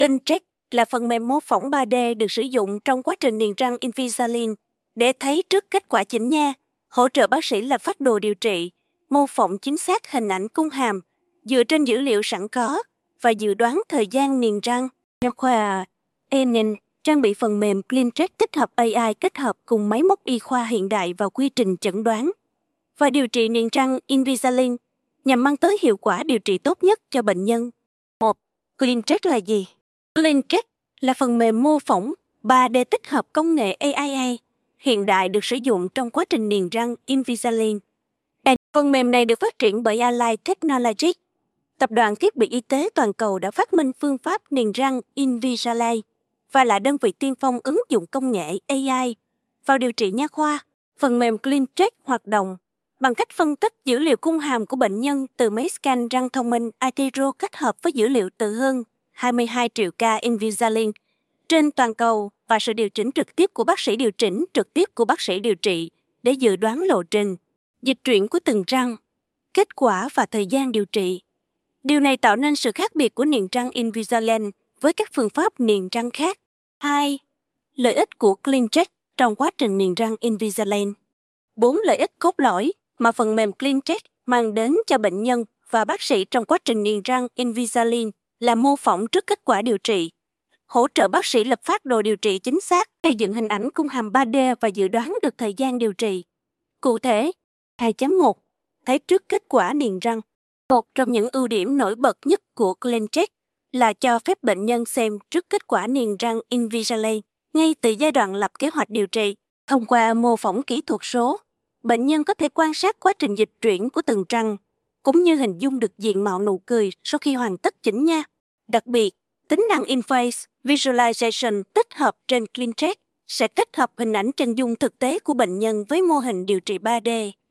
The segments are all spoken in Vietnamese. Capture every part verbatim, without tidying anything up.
CleanTreck là phần mềm mô phỏng ba D được sử dụng trong quá trình niềng răng Invisalign để thấy trước kết quả chỉnh nha, hỗ trợ bác sĩ lập phác đồ điều trị, mô phỏng chính xác hình ảnh cung hàm dựa trên dữ liệu sẵn có và dự đoán thời gian niềng răng. Nha khoa e en en trang bị phần mềm CleanTreck tích hợp a i kết hợp cùng máy móc y khoa hiện đại vào quy trình chẩn đoán và điều trị niềng răng Invisalign nhằm mang tới hiệu quả điều trị tốt nhất cho bệnh nhân. một. CleanTreck là gì? CleanTreck là phần mềm mô phỏng ba D tích hợp công nghệ a i hiện đại được sử dụng trong quá trình niềng răng Invisalign. Phần mềm này được phát triển bởi Align Technologies, tập đoàn thiết bị y tế toàn cầu đã phát minh phương pháp niềng răng Invisalign và là đơn vị tiên phong ứng dụng công nghệ a i vào điều trị nha khoa. Phần mềm CleanTreck hoạt động bằng cách phân tích dữ liệu cung hàm của bệnh nhân từ máy scan răng thông minh iTero kết hợp với dữ liệu từ hơn hai mươi hai triệu ca Invisalign trên toàn cầu và sự điều chỉnh trực tiếp của bác sĩ điều chỉnh trực tiếp của bác sĩ điều trị để dự đoán lộ trình, dịch chuyển của từng răng, kết quả và thời gian điều trị. Điều này tạo nên sự khác biệt của niềng răng Invisalign với các phương pháp niềng răng khác. hai. Lợi ích của CleanTreck trong quá trình niềng răng Invisalign. bốn lợi ích cốt lõi mà phần mềm CleanTreck mang đến cho bệnh nhân và bác sĩ trong quá trình niềng răng Invisalign là mô phỏng trước kết quả điều trị, hỗ trợ bác sĩ lập phác đồ điều trị chính xác, xây dựng hình ảnh cung hàm ba D và dự đoán được thời gian điều trị. Cụ thể, hai chấm một thấy trước kết quả niềng răng. Một trong những ưu điểm nổi bật nhất của CleanTreck là cho phép bệnh nhân xem trước kết quả niềng răng Invisalign ngay từ giai đoạn lập kế hoạch điều trị. Thông qua mô phỏng kỹ thuật số, bệnh nhân có thể quan sát quá trình dịch chuyển của từng răng, cũng như hình dung được diện mạo nụ cười sau khi hoàn tất chỉnh nha. Đặc biệt, tính năng In-Face Visualization tích hợp trên CleanTreck sẽ kết hợp hình ảnh chân dung thực tế của bệnh nhân với mô hình điều trị ba D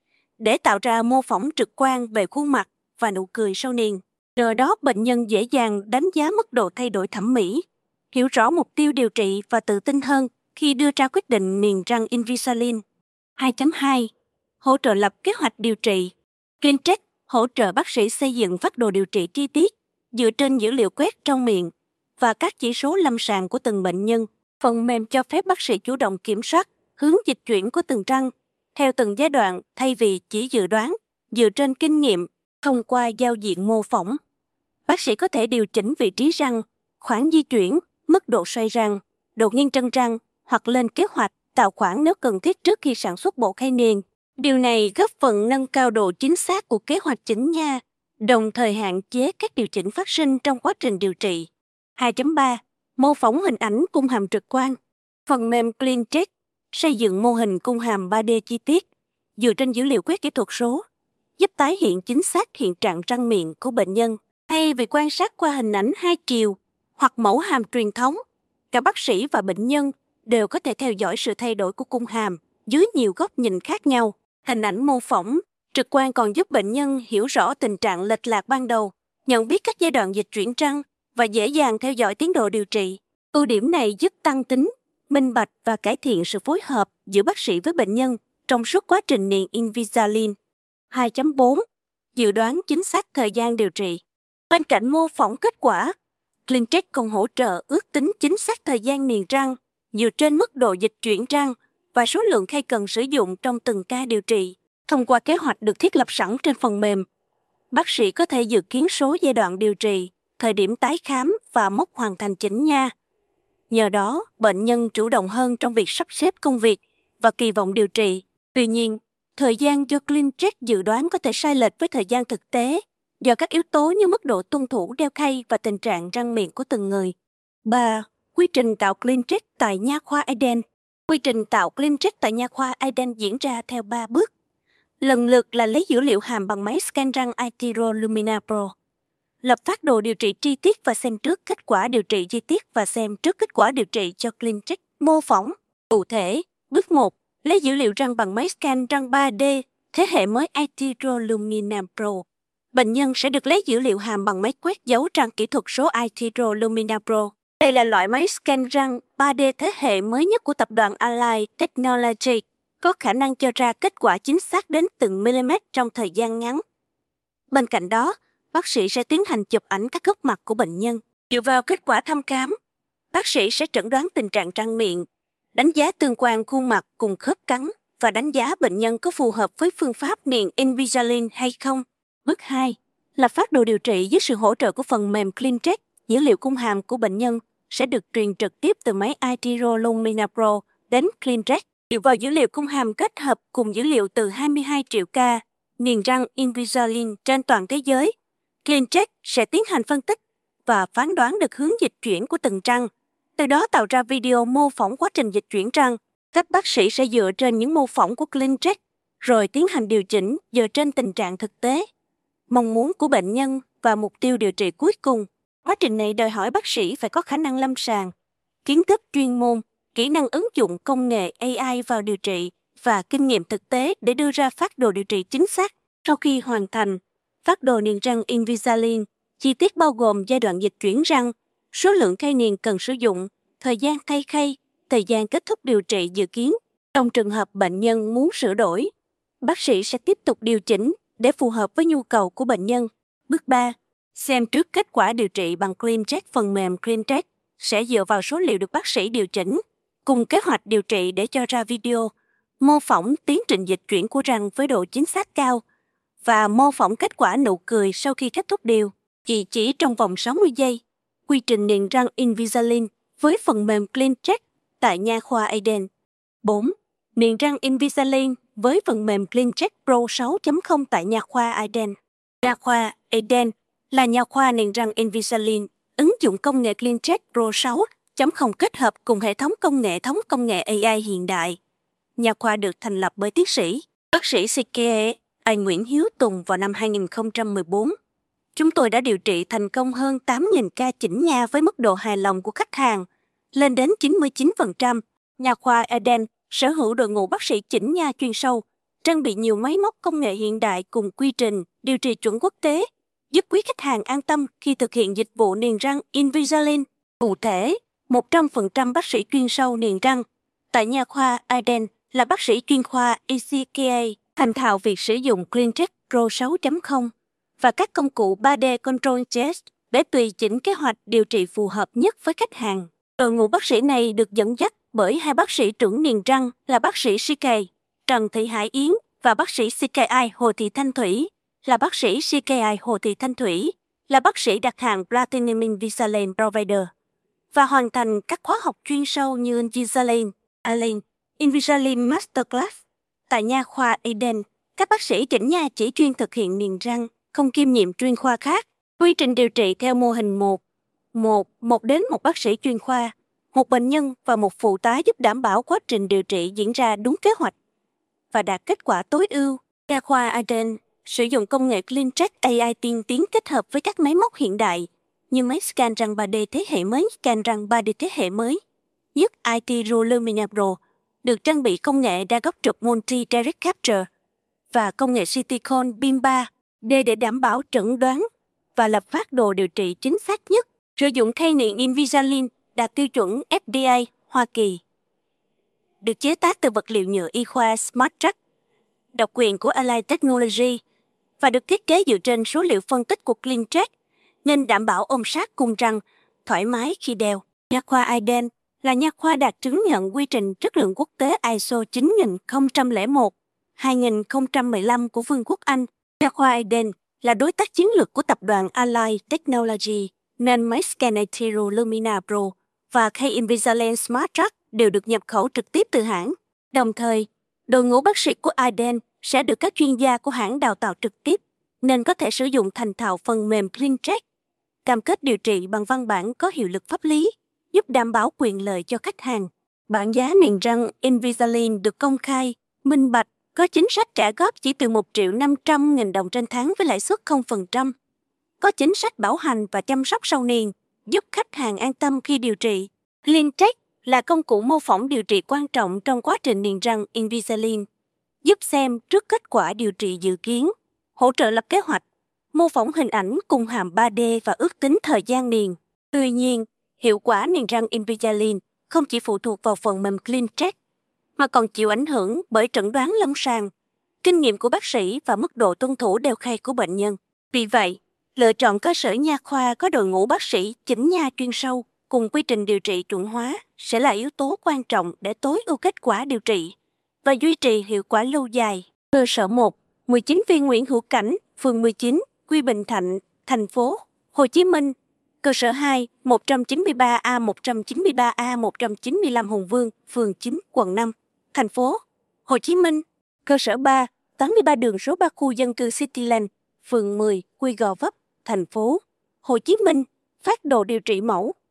để tạo ra mô phỏng trực quan về khuôn mặt và nụ cười sau niềng. Nhờ đó, bệnh nhân dễ dàng đánh giá mức độ thay đổi thẩm mỹ, hiểu rõ mục tiêu điều trị và tự tin hơn khi đưa ra quyết định niềng răng Invisalign. hai chấm hai Hỗ trợ lập kế hoạch điều trị. CleanTreck hỗ trợ bác sĩ xây dựng phác đồ điều trị chi tiết dựa trên dữ liệu quét trong miệng và các chỉ số lâm sàng của từng bệnh nhân. Phần mềm cho phép bác sĩ chủ động kiểm soát hướng dịch chuyển của từng răng theo từng giai đoạn thay vì chỉ dự đoán dựa trên kinh nghiệm. Thông qua giao diện mô phỏng, bác sĩ có thể điều chỉnh vị trí răng, khoảng di chuyển, mức độ xoay răng, độ nghiêng chân răng hoặc lên kế hoạch tạo khoảng nếu cần thiết trước khi sản xuất bộ khay niềng. Điều này góp phần nâng cao độ chính xác của kế hoạch chỉnh nha, đồng thời hạn chế các điều chỉnh phát sinh trong quá trình điều trị. hai chấm ba Mô phỏng hình ảnh cung hàm trực quan. Phần mềm CleanTreck xây dựng mô hình cung hàm ba D chi tiết dựa trên dữ liệu quét kỹ thuật số, giúp tái hiện chính xác hiện trạng răng miệng của bệnh nhân. Thay vì quan sát qua hình ảnh hai chiều hoặc mẫu hàm truyền thống, cả bác sĩ và bệnh nhân đều có thể theo dõi sự thay đổi của cung hàm dưới nhiều góc nhìn khác nhau. Hình ảnh mô phỏng trực quan còn giúp bệnh nhân hiểu rõ tình trạng lệch lạc ban đầu, nhận biết các giai đoạn dịch chuyển răng và dễ dàng theo dõi tiến độ điều trị. Ưu điểm này giúp tăng tính, minh bạch và cải thiện sự phối hợp giữa bác sĩ với bệnh nhân trong suốt quá trình niềng Invisalign. hai chấm bốn Dự đoán chính xác thời gian điều trị. Bên cạnh mô phỏng kết quả, CleanTreck còn hỗ trợ ước tính chính xác thời gian niềng răng dựa trên mức độ dịch chuyển răng và số lượng khay cần sử dụng trong từng ca điều trị. Thông qua kế hoạch được thiết lập sẵn trên phần mềm, bác sĩ có thể dự kiến số giai đoạn điều trị, thời điểm tái khám và mốc hoàn thành chỉnh nha. Nhờ đó, bệnh nhân chủ động hơn trong việc sắp xếp công việc và kỳ vọng điều trị. Tuy nhiên, thời gian do CleanTreck dự đoán có thể sai lệch với thời gian thực tế do các yếu tố như mức độ tuân thủ đeo khay và tình trạng răng miệng của từng người. ba. Quy trình tạo CleanTreck tại nha khoa Eden. Quy trình tạo CleanTreck tại nha khoa Eden diễn ra theo ba bước. Lần lượt là lấy dữ liệu hàm bằng máy scan răng iTero Lumina Pro, lập phác đồ điều trị chi tiết và xem trước kết quả điều trị chi tiết và xem trước kết quả điều trị cho CleanTreck mô phỏng. Cụ thể, bước một, lấy dữ liệu răng bằng máy scan răng ba D thế hệ mới iTero Lumina Pro. Bệnh nhân sẽ được lấy dữ liệu hàm bằng máy quét dấu răng kỹ thuật số iTero Lumina Pro. Đây là loại máy scan răng ba D thế hệ mới nhất của tập đoàn Align Technologies, có khả năng cho ra kết quả chính xác đến từng mm trong thời gian ngắn. Bên cạnh đó, bác sĩ sẽ tiến hành chụp ảnh các góc mặt của bệnh nhân. Dựa vào kết quả thăm khám, bác sĩ sẽ chẩn đoán tình trạng răng miệng, đánh giá tương quan khuôn mặt cùng khớp cắn và đánh giá bệnh nhân có phù hợp với phương pháp niềng Invisalign hay không. Bước hai là phác đồ điều trị dưới sự hỗ trợ của phần mềm ClinCheck. Dữ liệu cung hàm của bệnh nhân sẽ được truyền trực tiếp từ máy iTero Lumina Pro đến ClinCheck. Dựa vào dữ liệu cung hàm kết hợp cùng dữ liệu từ hai mươi hai triệu ca niềng răng Invisalign trên toàn thế giới, ClinCheck sẽ tiến hành phân tích và phán đoán được hướng dịch chuyển của từng răng, từ đó tạo ra video mô phỏng quá trình dịch chuyển răng. Các bác sĩ sẽ dựa trên những mô phỏng của ClinCheck rồi tiến hành điều chỉnh dựa trên tình trạng thực tế, mong muốn của bệnh nhân và mục tiêu điều trị cuối cùng. Quá trình này đòi hỏi bác sĩ phải có khả năng lâm sàng, kiến thức chuyên môn, kỹ năng ứng dụng công nghệ a i vào điều trị và kinh nghiệm thực tế để đưa ra phác đồ điều trị chính xác. Sau khi hoàn thành, phác đồ niềng răng Invisalign chi tiết bao gồm giai đoạn dịch chuyển răng, số lượng khay niềng cần sử dụng, thời gian thay khay, thời gian kết thúc điều trị dự kiến. Trong trường hợp bệnh nhân muốn sửa đổi, bác sĩ sẽ tiếp tục điều chỉnh để phù hợp với nhu cầu của bệnh nhân. Bước ba. Xem trước kết quả điều trị bằng ClinCheck. Phần mềm ClinCheck sẽ dựa vào số liệu được bác sĩ điều chỉnh, cùng kế hoạch điều trị để cho ra video, mô phỏng tiến trình dịch chuyển của răng với độ chính xác cao và mô phỏng kết quả nụ cười sau khi kết thúc điều trị chỉ trong vòng sáu mươi giây. Quy trình niềng răng Invisalign với phần mềm ClinCheck tại nha khoa Eden. bốn. Niềng răng Invisalign với phần mềm ClinCheck Pro sáu chấm không tại nha khoa Eden. Nha khoa Eden là nha khoa niềng răng Invisalign ứng dụng công nghệ ClinCheck Pro sáu chấm không kết hợp cùng hệ thống công nghệ thống công nghệ a i hiện đại. Nha khoa được thành lập bởi tiến sĩ, bác sĩ xê ca a Nguyễn Hiếu Tùng vào năm hai nghìn không trăm mười bốn. Chúng tôi đã điều trị thành công hơn tám nghìn ca chỉnh nha với mức độ hài lòng của khách hàng lên đến chín mươi chín phần trăm. Nha khoa Eden sở hữu đội ngũ bác sĩ chỉnh nha chuyên sâu, trang bị nhiều máy móc công nghệ hiện đại cùng quy trình điều trị chuẩn quốc tế, giúp quý khách hàng an tâm khi thực hiện dịch vụ niềng răng Invisalign. Cụ thể, một trăm phần trăm bác sĩ chuyên sâu niềng răng tại nha khoa Eden là bác sĩ chuyên khoa e xê ca a, thành thạo việc sử dụng ClinCheck Pro sáu chấm không và các công cụ ba D Control Test để tùy chỉnh kế hoạch điều trị phù hợp nhất với khách hàng. Đội ngũ bác sĩ này được dẫn dắt bởi hai bác sĩ trưởng niềng răng là bác sĩ xê ca a Trần Thị Hải Yến và bác sĩ xê ca a Hồ Thị Thanh Thủy, là bác sĩ xê ca a Hồ Thị Thanh Thủy, là bác sĩ đặt hàng Platinum Invisalign Provider và hoàn thành các khóa học chuyên sâu như Invisalign, Alin, Invisalign Masterclass. Tại nha khoa Eden, các bác sĩ chỉnh nha chỉ chuyên thực hiện niềng răng, không kiêm nhiệm chuyên khoa khác. Quy trình điều trị theo mô hình một, một, một đến một bác sĩ chuyên khoa, một bệnh nhân và một phụ tá giúp đảm bảo quá trình điều trị diễn ra đúng kế hoạch và đạt kết quả tối ưu. Nha khoa Eden sử dụng công nghệ ClinCheck a i tiên tiến kết hợp với các máy móc hiện đại như máy scan răng ba D thế hệ mới, scan răng ba D thế hệ mới, giúp iTero Lumina Pro được trang bị công nghệ đa góc trục Multi Direct Capture và công nghệ Silicon Beam ba D để đảm bảo chẩn đoán và lập phác đồ điều trị chính xác nhất. Sử dụng khay niềng Invisalign đạt tiêu chuẩn ép đê a Hoa Kỳ. Được chế tác từ vật liệu nhựa y khoa SmartTrack, độc quyền của Align Technology và được thiết kế dựa trên số liệu phân tích của ClinCheck nên đảm bảo ôm sát cung răng, thoải mái khi đeo. Nha khoa Eden là nha khoa đạt chứng nhận quy trình chất lượng quốc tế i ét o chín nghìn không trăm lẻ một hai nghìn không trăm mười lăm của Vương quốc Anh. Nha khoa Eden là đối tác chiến lược của tập đoàn Align Technology nên máy scan iTero Lumina Pro và khay Invisalign SmartTrack đều được nhập khẩu trực tiếp từ hãng. Đồng thời, đội ngũ bác sĩ của Eden sẽ được các chuyên gia của hãng đào tạo trực tiếp nên có thể sử dụng thành thạo phần mềm ClinCheck. Cam kết điều trị bằng văn bản có hiệu lực pháp lý, giúp đảm bảo quyền lợi cho khách hàng. Bảng giá niềng răng Invisalign được công khai, minh bạch, có chính sách trả góp chỉ từ một triệu năm trăm nghìn đồng trên tháng với lãi suất không phần trăm. Có chính sách bảo hành và chăm sóc sau niềng, giúp khách hàng an tâm khi điều trị. ClinCheck là công cụ mô phỏng điều trị quan trọng trong quá trình niềng răng Invisalign, giúp xem trước kết quả điều trị dự kiến, hỗ trợ lập kế hoạch, mô phỏng hình ảnh cùng hàm ba D và ước tính thời gian niềng. Tuy nhiên, hiệu quả niềng răng Invisalign không chỉ phụ thuộc vào phần mềm ClinCheck, mà còn chịu ảnh hưởng bởi chẩn đoán lâm sàng, kinh nghiệm của bác sĩ và mức độ tuân thủ đều khay của bệnh nhân. Vì vậy, Lựa chọn cơ sở nha khoa có đội ngũ bác sĩ chỉnh nha chuyên sâu cùng quy trình điều trị chuẩn hóa sẽ là yếu tố quan trọng để tối ưu kết quả điều trị và duy trì hiệu quả lâu dài. Cơ sở một, mười chín viên Nguyễn Hữu Cảnh, phường mười chín, Quy Bình Thạnh, thành phố Hồ Chí Minh. Cơ sở hai, một trăm chín mươi ba A một trăm chín mươi ba A một trăm chín mươi lăm Hùng Vương, phường chín, quận năm, thành phố Hồ Chí Minh. Cơ sở ba, tám mươi ba đường số ba khu dân cư Cityland, phường mười, Quy Gò Vấp, thành phố Hồ Chí Minh. Phác đồ điều trị mẫu